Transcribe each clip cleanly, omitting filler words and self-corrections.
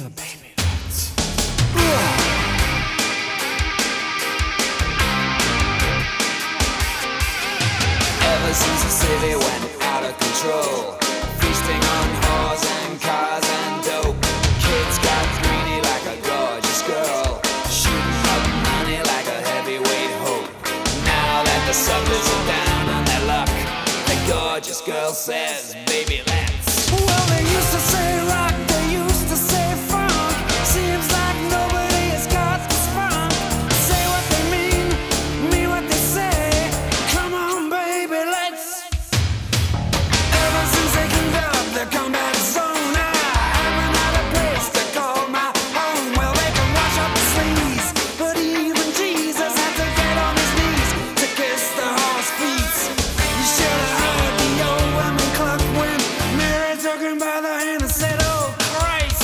baby. Ever since the city went out of control, feasting on whores and cars and dope, kids got greedy like a gorgeous girl, shooting up money like a heavyweight hope. Now that the suckers are down on their luck, the gorgeous girl says, baby, let's. Well, they used to say rock, they used to say funk. Seems like nobody has got this funk. Say what they mean what they say. Come on, baby, let's. Ever since they cleaned up the combat zone, I haven't had a place to call my home. Well, they can wash up the sleeves, but even Jesus had to get on his knees to kiss the horse feet. You should have heard the old woman cluck when Mary took him by the hand and said, oh Christ.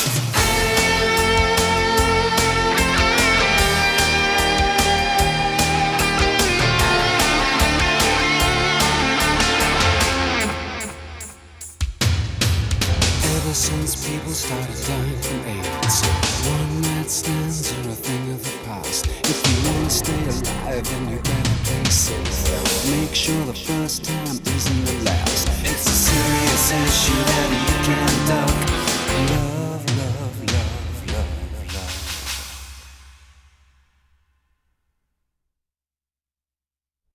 Ever since people started dying from AIDS, one night stands are a thing of the past. If you want to stay alive, then you better play safe. Make sure the first time isn't the last. It's a serious issue that you can't duck. Love